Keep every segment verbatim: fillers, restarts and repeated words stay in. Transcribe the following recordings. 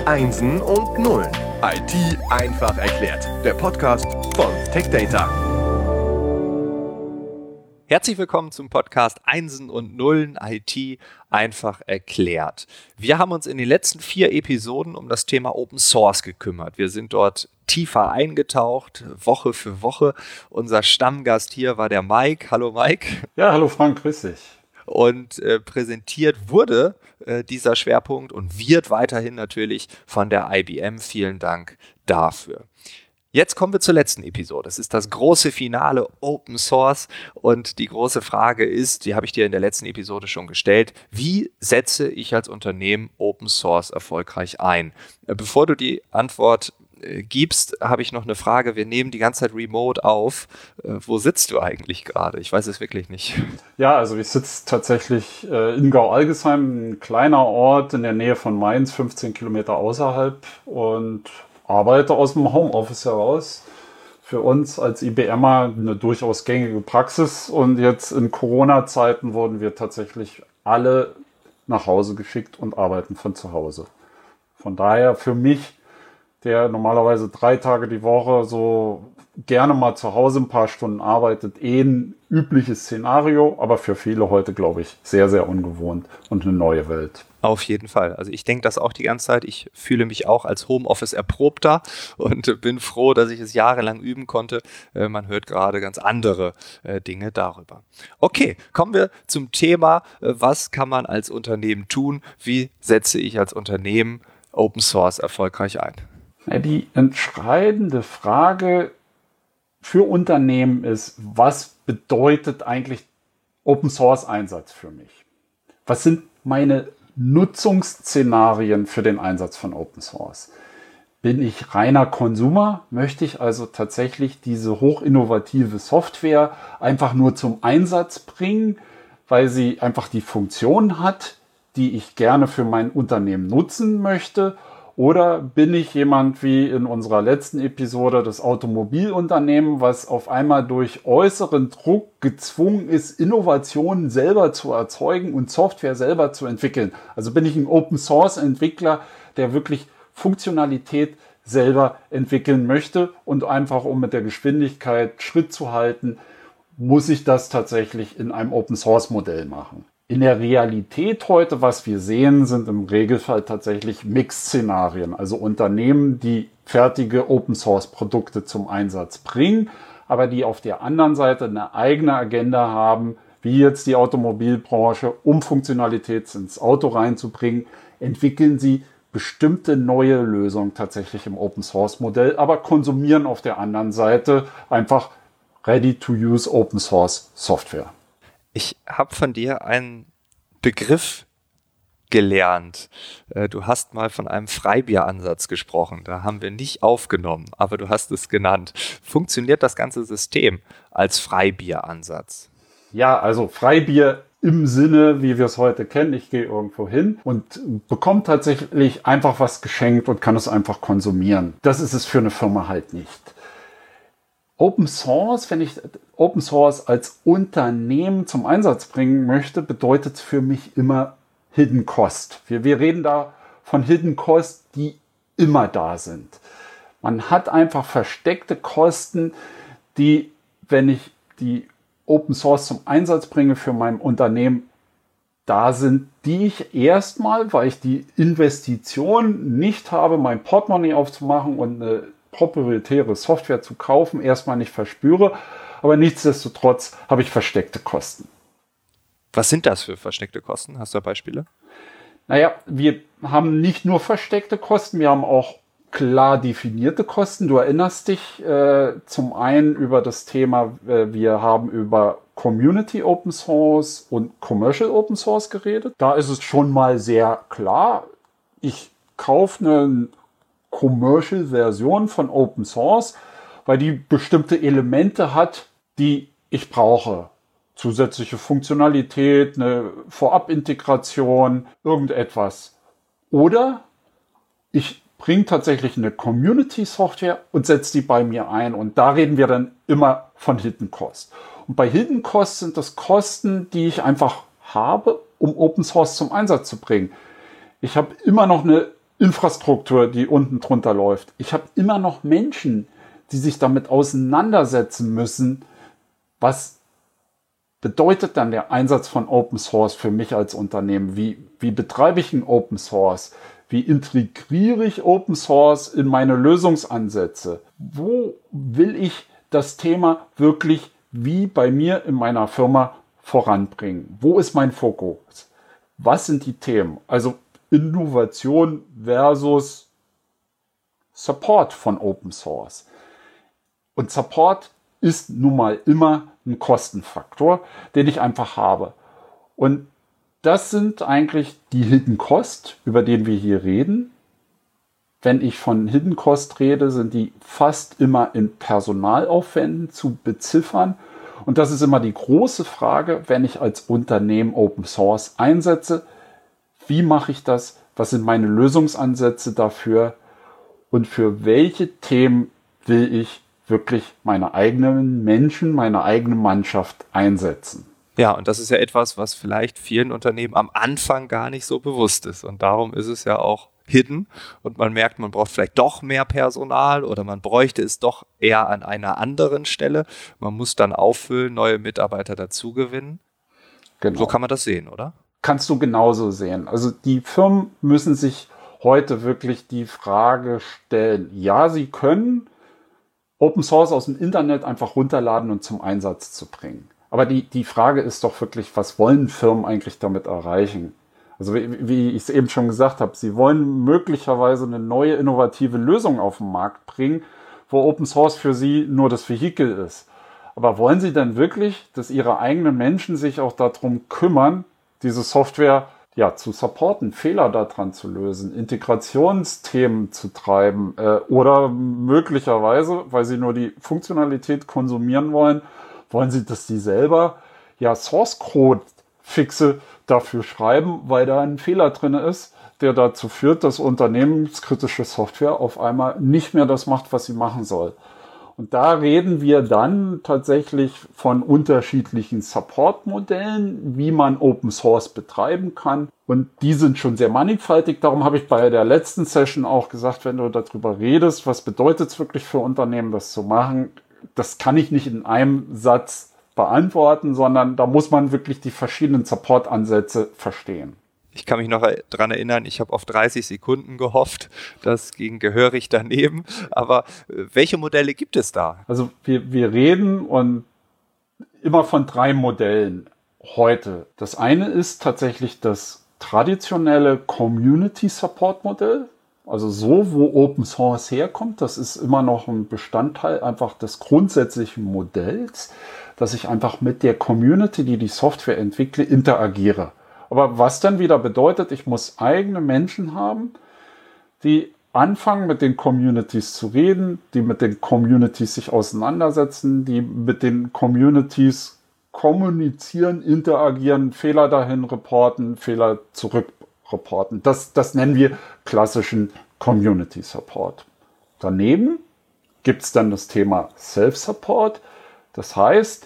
Einsen und Nullen. I T einfach erklärt. Der Podcast von TechData. Herzlich willkommen zum Podcast Einsen und Nullen I T einfach erklärt. Wir haben uns in den letzten vier Episoden um das Thema Open Source gekümmert. Wir sind dort tiefer eingetaucht, Woche für Woche. Unser Stammgast hier war der Mike. Hallo Mike. Ja, hallo Frank, grüß dich. Und äh, präsentiert wurde äh, dieser Schwerpunkt und wird weiterhin natürlich von der I B M. Vielen Dank dafür. Jetzt kommen wir zur letzten Episode. Es ist das große Finale Open Source und die große Frage ist, die habe ich dir in der letzten Episode schon gestellt, wie setze ich als Unternehmen Open Source erfolgreich ein? Bevor du die Antwort äh, gibst, habe ich noch eine Frage. Wir nehmen die ganze Zeit remote auf. Äh, wo sitzt du eigentlich gerade? Ich weiß es wirklich nicht. Ja, also ich sitze tatsächlich äh, in Gau-Algesheim, ein kleiner Ort in der Nähe von Mainz, fünfzehn Kilometer außerhalb, und arbeite aus dem Homeoffice heraus. Für uns als IBMer eine durchaus gängige Praxis. Und jetzt in Corona-Zeiten wurden wir tatsächlich alle nach Hause geschickt und arbeiten von zu Hause. Von daher für mich, der normalerweise drei Tage die Woche so gerne mal zu Hause ein paar Stunden arbeitet, eh ein übliches Szenario, aber für viele heute, glaube ich, sehr, sehr ungewohnt und eine neue Welt. Auf jeden Fall. Also ich denke das auch die ganze Zeit. Ich fühle mich auch als Homeoffice erprobter und bin froh, dass ich es jahrelang üben konnte. Äh, man hört gerade ganz andere äh, Dinge darüber. Okay, kommen wir zum Thema, äh, was kann man als Unternehmen tun? Wie setze ich als Unternehmen Open Source erfolgreich ein? Ja, die entscheidende Frage für Unternehmen ist, was bedeutet eigentlich Open Source Einsatz für mich? Was sind meine Nutzungsszenarien für den Einsatz von Open Source? Bin ich reiner Konsumer? Möchte ich also tatsächlich diese hochinnovative Software einfach nur zum Einsatz bringen, weil sie einfach die Funktion hat, die ich gerne für mein Unternehmen nutzen möchte? Oder bin ich jemand wie in unserer letzten Episode, das Automobilunternehmen, was auf einmal durch äußeren Druck gezwungen ist, Innovationen selber zu erzeugen und Software selber zu entwickeln? Also bin ich ein Open-Source-Entwickler, der wirklich Funktionalität selber entwickeln möchte, und einfach, um mit der Geschwindigkeit Schritt zu halten, muss ich das tatsächlich in einem Open-Source-Modell machen. In der Realität heute, was wir sehen, sind im Regelfall tatsächlich Mix-Szenarien, also Unternehmen, die fertige Open-Source-Produkte zum Einsatz bringen, aber die auf der anderen Seite eine eigene Agenda haben, wie jetzt die Automobilbranche, um Funktionalität ins Auto reinzubringen, entwickeln sie bestimmte neue Lösungen tatsächlich im Open-Source-Modell, aber konsumieren auf der anderen Seite einfach ready-to-use Open-Source-Software. Ich habe von dir einen Begriff gelernt. Du hast mal von einem Freibieransatz gesprochen. Da haben wir nicht aufgenommen, aber du hast es genannt. Funktioniert das ganze System als Freibieransatz? Ja, also Freibier im Sinne, wie wir es heute kennen. Ich gehe irgendwo hin und bekomme tatsächlich einfach was geschenkt und kann es einfach konsumieren. Das ist es für eine Firma halt nicht. Open Source, wenn ich Open Source als Unternehmen zum Einsatz bringen möchte, bedeutet es für mich immer Hidden Cost. Wir, wir reden da von Hidden Cost, die immer da sind. Man hat einfach versteckte Kosten, die, wenn ich die Open Source zum Einsatz bringe für mein Unternehmen, da sind, die ich erstmal, weil ich die Investition nicht habe, mein Portemonnaie aufzumachen und eine proprietäre Software zu kaufen, erstmal nicht verspüre, aber nichtsdestotrotz habe ich versteckte Kosten. Was sind das für versteckte Kosten? Hast du da Beispiele? Naja, wir haben nicht nur versteckte Kosten, wir haben auch klar definierte Kosten. Du erinnerst dich äh, zum einen über das Thema, äh, wir haben über Community Open Source und Commercial Open Source geredet. Da ist es schon mal sehr klar, ich kaufe eine Commercial-Version von Open Source, weil die bestimmte Elemente hat, die ich brauche. Zusätzliche Funktionalität, eine Vorab-Integration, irgendetwas. Oder ich bringe tatsächlich eine Community-Software und setze die bei mir ein. Und da reden wir dann immer von Hidden Cost. Und bei Hidden Cost sind das Kosten, die ich einfach habe, um Open Source zum Einsatz zu bringen. Ich habe immer noch eine Infrastruktur, die unten drunter läuft. Ich habe immer noch Menschen, die sich damit auseinandersetzen müssen, was bedeutet dann der Einsatz von Open Source für mich als Unternehmen? Wie, wie betreibe ich einen Open Source? Wie integriere ich Open Source in meine Lösungsansätze? Wo will ich das Thema wirklich wie bei mir in meiner Firma voranbringen? Wo ist mein Fokus? Was sind die Themen? Also Innovation versus Support von Open Source. Und Support ist nun mal immer ein Kostenfaktor, den ich einfach habe. Und das sind eigentlich die Hidden Cost, über den wir hier reden. Wenn ich von Hidden Cost rede, sind die fast immer in Personalaufwänden zu beziffern. Und das ist immer die große Frage, wenn ich als Unternehmen Open Source einsetze. Wie mache ich das? Was sind meine Lösungsansätze dafür? Und für welche Themen will ich wirklich meine eigenen Menschen, meine eigene Mannschaft einsetzen? Ja, und das ist ja etwas, was vielleicht vielen Unternehmen am Anfang gar nicht so bewusst ist. Und darum ist es ja auch hidden. Und man merkt, man braucht vielleicht doch mehr Personal oder man bräuchte es doch eher an einer anderen Stelle. Man muss dann auffüllen, neue Mitarbeiter dazugewinnen. Genau. So kann man das sehen, oder? Kannst du genauso sehen. Also die Firmen müssen sich heute wirklich die Frage stellen, ja, sie können Open Source aus dem Internet einfach runterladen und zum Einsatz zu bringen. Aber die, die Frage ist doch wirklich, was wollen Firmen eigentlich damit erreichen? Also wie, wie ich es eben schon gesagt habe, sie wollen möglicherweise eine neue innovative Lösung auf den Markt bringen, wo Open Source für sie nur das Vehikel ist. Aber wollen sie denn wirklich, dass ihre eigenen Menschen sich auch darum kümmern, diese Software ja zu supporten, Fehler daran zu lösen, Integrationsthemen zu treiben äh, oder möglicherweise, weil sie nur die Funktionalität konsumieren wollen, wollen sie, dass die selber ja Source-Code-Fixe dafür schreiben, weil da ein Fehler drin ist, der dazu führt, dass unternehmenskritische Software auf einmal nicht mehr das macht, was sie machen soll. Und da reden wir dann tatsächlich von unterschiedlichen Support-Modellen, wie man Open Source betreiben kann. Und die sind schon sehr mannigfaltig. Darum habe ich bei der letzten Session auch gesagt, wenn du darüber redest, was bedeutet es wirklich für Unternehmen, das zu machen, das kann ich nicht in einem Satz beantworten, sondern da muss man wirklich die verschiedenen Support-Ansätze verstehen. Ich kann mich noch daran erinnern, ich habe auf dreißig Sekunden gehofft, das ging gehörig daneben. Aber welche Modelle gibt es da? Also wir, wir reden und immer von drei Modellen heute. Das eine ist tatsächlich das traditionelle Community-Support-Modell. Also so, wo Open Source herkommt, das ist immer noch ein Bestandteil einfach des grundsätzlichen Modells, dass ich einfach mit der Community, die die Software entwickle, interagiere. Aber was dann wieder bedeutet, ich muss eigene Menschen haben, die anfangen mit den Communities zu reden, die mit den Communities sich auseinandersetzen, die mit den Communities kommunizieren, interagieren, Fehler dahin reporten, Fehler zurück reporten. Das, das nennen wir klassischen Community Support. Daneben gibt es dann das Thema Self-Support. Das heißt,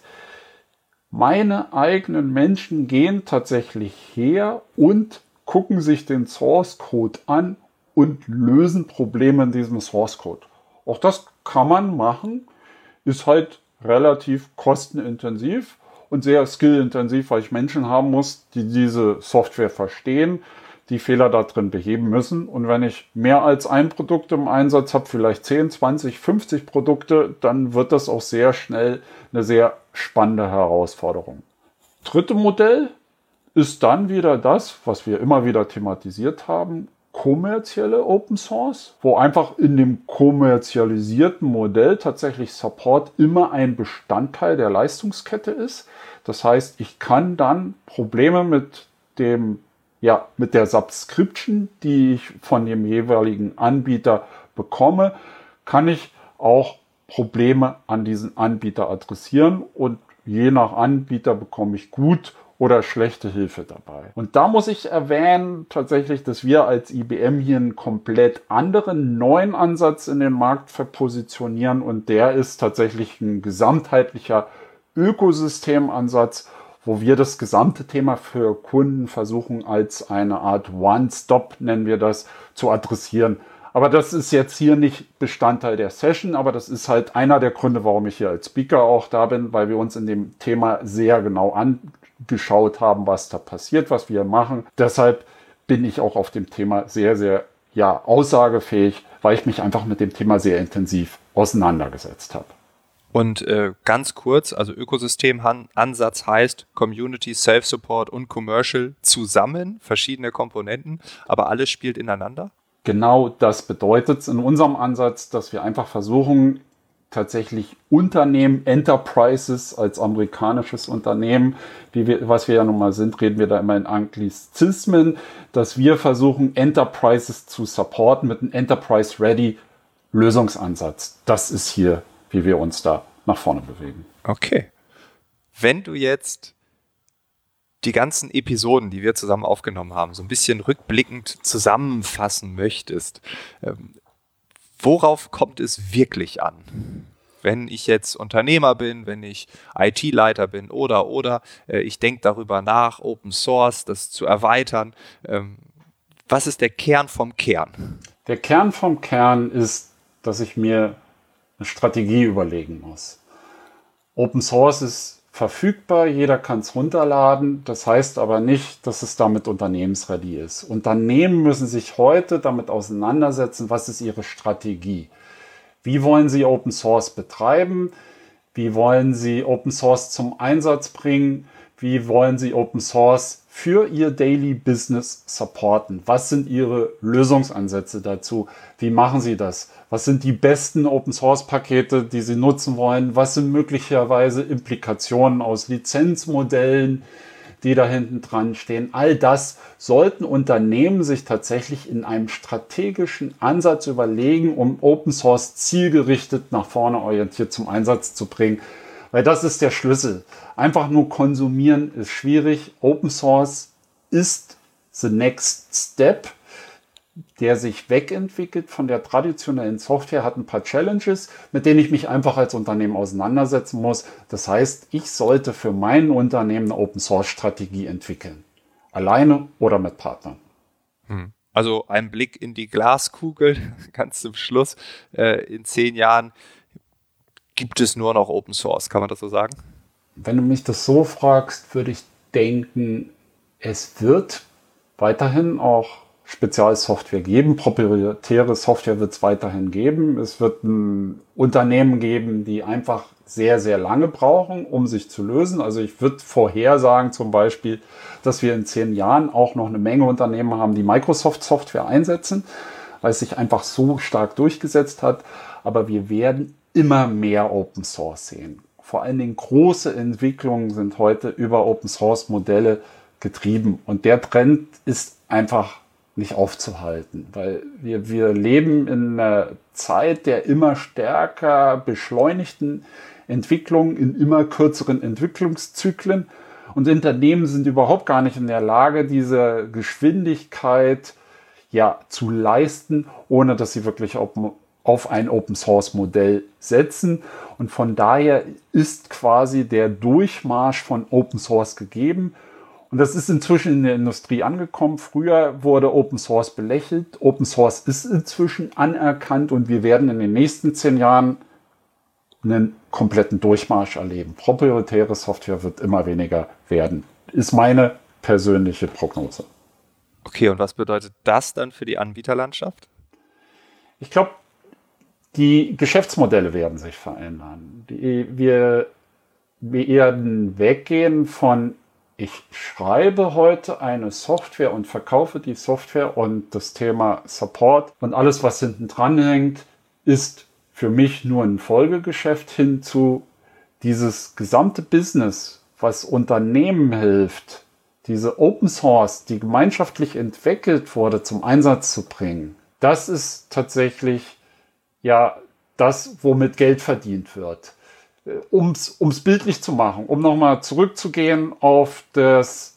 meine eigenen Menschen gehen tatsächlich her und gucken sich den Source Code an und lösen Probleme in diesem Source Code. Auch das kann man machen, ist halt relativ kostenintensiv und sehr skillintensiv, weil ich Menschen haben muss, die diese Software verstehen, die Fehler da drin beheben müssen. Und wenn ich mehr als ein Produkt im Einsatz habe, vielleicht zehn, zwanzig, fünfzig Produkte, dann wird das auch sehr schnell eine sehr spannende Herausforderung. Dritte Modell ist dann wieder das, was wir immer wieder thematisiert haben, kommerzielle Open Source, wo einfach in dem kommerzialisierten Modell tatsächlich Support immer ein Bestandteil der Leistungskette ist. Das heißt, ich kann dann Probleme mit dem Ja, mit der Subscription, die ich von dem jeweiligen Anbieter bekomme, kann ich auch Probleme an diesen Anbieter adressieren und je nach Anbieter bekomme ich gut oder schlechte Hilfe dabei. Und da muss ich erwähnen tatsächlich, dass wir als I B M hier einen komplett anderen, neuen Ansatz in den Markt verpositionieren und der ist tatsächlich ein gesamtheitlicher Ökosystemansatz, wo wir das gesamte Thema für Kunden versuchen, als eine Art One-Stop, nennen wir das, zu adressieren. Aber das ist jetzt hier nicht Bestandteil der Session, aber das ist halt einer der Gründe, warum ich hier als Speaker auch da bin, weil wir uns in dem Thema sehr genau angeschaut haben, was da passiert, was wir machen. Deshalb bin ich auch auf dem Thema sehr, sehr ja, aussagefähig, weil ich mich einfach mit dem Thema sehr intensiv auseinandergesetzt habe. Und äh, ganz kurz, also Ökosystemansatz heißt Community, Self-Support und Commercial zusammen, verschiedene Komponenten, aber alles spielt ineinander? Genau das bedeutet es in unserem Ansatz, dass wir einfach versuchen, tatsächlich Unternehmen, Enterprises als amerikanisches Unternehmen, wie wir, was wir ja nun mal sind, reden wir da immer in Anglizismen, dass wir versuchen, Enterprises zu supporten mit einem Enterprise-Ready-Lösungsansatz. Das ist hier, wie wir uns da nach vorne bewegen. Okay. Wenn du jetzt die ganzen Episoden, die wir zusammen aufgenommen haben, so ein bisschen rückblickend zusammenfassen möchtest, ähm, worauf kommt es wirklich an? Wenn ich jetzt Unternehmer bin, wenn ich I T-Leiter bin oder, oder, äh, ich denke darüber nach, Open Source, das zu erweitern. Ähm, was ist der Kern vom Kern? Der Kern vom Kern ist, dass ich mir eine Strategie überlegen muss. Open Source ist verfügbar, jeder kann es runterladen. Das heißt aber nicht, dass es damit unternehmensready ist. Unternehmen müssen sich heute damit auseinandersetzen, was ist ihre Strategie. Wie wollen sie Open Source betreiben? Wie wollen sie Open Source zum Einsatz bringen? Wie wollen sie Open Source für ihr Daily Business supporten? Was sind ihre Lösungsansätze dazu? Wie machen sie das? Was sind die besten Open Source Pakete, die sie nutzen wollen? Was sind möglicherweise Implikationen aus Lizenzmodellen, die da hinten dran stehen? All das sollten Unternehmen sich tatsächlich in einem strategischen Ansatz überlegen, um Open Source zielgerichtet nach vorne orientiert zum Einsatz zu bringen. Weil das ist der Schlüssel. Einfach nur konsumieren ist schwierig. Open Source ist the next step, der sich wegentwickelt von der traditionellen Software, hat ein paar Challenges, mit denen ich mich einfach als Unternehmen auseinandersetzen muss. Das heißt, ich sollte für mein Unternehmen eine Open-Source-Strategie entwickeln. Alleine oder mit Partnern. Hm. Also ein Blick in die Glaskugel, ganz zum Schluss. Äh, in zehn Jahren gibt es nur noch Open Source, kann man das so sagen? Wenn du mich das so fragst, würde ich denken, es wird weiterhin auch Spezialsoftware geben, proprietäre Software wird es weiterhin geben. Es wird ein Unternehmen geben, die einfach sehr, sehr lange brauchen, um sich zu lösen. Also ich würde vorhersagen zum Beispiel, dass wir in zehn Jahren auch noch eine Menge Unternehmen haben, die Microsoft-Software einsetzen, weil es sich einfach so stark durchgesetzt hat. Aber wir werden immer mehr Open Source sehen. Vor allen Dingen große Entwicklungen sind heute über Open Source Modelle getrieben. Und der Trend ist einfach nicht aufzuhalten, weil wir, wir leben in einer Zeit der immer stärker beschleunigten Entwicklung, in immer kürzeren Entwicklungszyklen. Und Unternehmen sind überhaupt gar nicht in der Lage, diese Geschwindigkeit ja, zu leisten, ohne dass sie wirklich open, auf ein Open-Source-Modell setzen. Und von daher ist quasi der Durchmarsch von Open Source gegeben. Und das ist inzwischen in der Industrie angekommen. Früher wurde Open Source belächelt. Open Source ist inzwischen anerkannt und wir werden in den nächsten zehn Jahren einen kompletten Durchmarsch erleben. Proprietäre Software wird immer weniger werden. Ist meine persönliche Prognose. Okay, und was bedeutet das dann für die Anbieterlandschaft? Ich glaube, die Geschäftsmodelle werden sich verändern. Die, wir werden weggehen von ich schreibe heute eine Software und verkaufe die Software und das Thema Support und alles, was hinten dran hängt, ist für mich nur ein Folgegeschäft hin zu dieses gesamte Business, was Unternehmen hilft, diese Open Source, die gemeinschaftlich entwickelt wurde, zum Einsatz zu bringen. Das ist tatsächlich ja das, womit Geld verdient wird. Um's, um's bildlich zu machen, um nochmal zurückzugehen auf das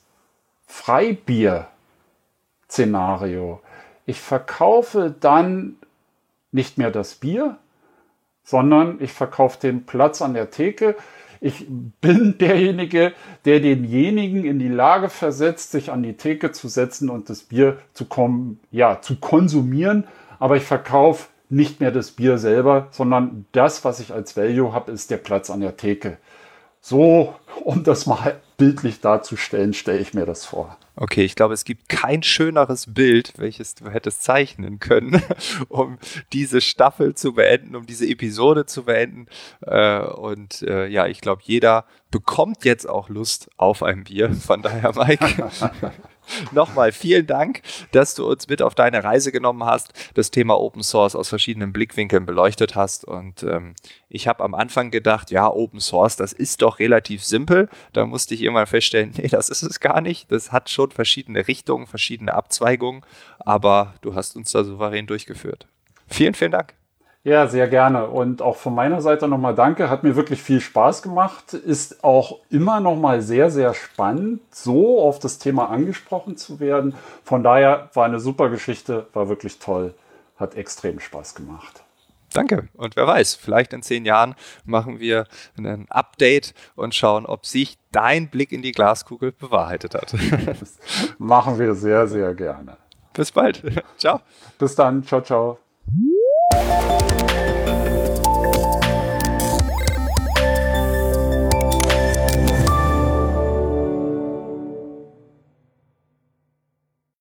Freibier-Szenario. Ich verkaufe dann nicht mehr das Bier, sondern ich verkaufe den Platz an der Theke. Ich bin derjenige, der denjenigen in die Lage versetzt, sich an die Theke zu setzen und das Bier zu, kom- ja, zu konsumieren. Aber ich verkaufe nicht mehr das Bier selber, sondern das, was ich als Value habe, ist der Platz an der Theke. So, um das mal bildlich darzustellen, stelle ich mir das vor. Okay, ich glaube, es gibt kein schöneres Bild, welches du hättest zeichnen können, um diese Staffel zu beenden, um diese Episode zu beenden. Äh, und äh, ja, ich glaube, jeder bekommt jetzt auch Lust auf ein Bier. Von daher, Mike, nochmal vielen Dank, dass du uns mit auf deine Reise genommen hast, das Thema Open Source aus verschiedenen Blickwinkeln beleuchtet hast. Und ähm, ich habe am Anfang gedacht, ja, Open Source, das ist doch relativ simpel. Da musste ich irgendwann feststellen, nee, das ist es gar nicht. Das hat schon verschiedene Richtungen, verschiedene Abzweigungen, aber du hast uns da souverän durchgeführt. Vielen, vielen Dank. Ja, sehr gerne. Und auch von meiner Seite nochmal danke. Hat mir wirklich viel Spaß gemacht. Ist auch immer nochmal sehr, sehr spannend, so auf das Thema angesprochen zu werden. Von daher war eine super Geschichte, war wirklich toll. Hat extrem Spaß gemacht. Danke. Und wer weiß, vielleicht in zehn Jahren machen wir ein Update und schauen, ob sich dein Blick in die Glaskugel bewahrheitet hat. Das machen wir sehr, sehr gerne. Bis bald. Ciao. Bis dann. Ciao, ciao.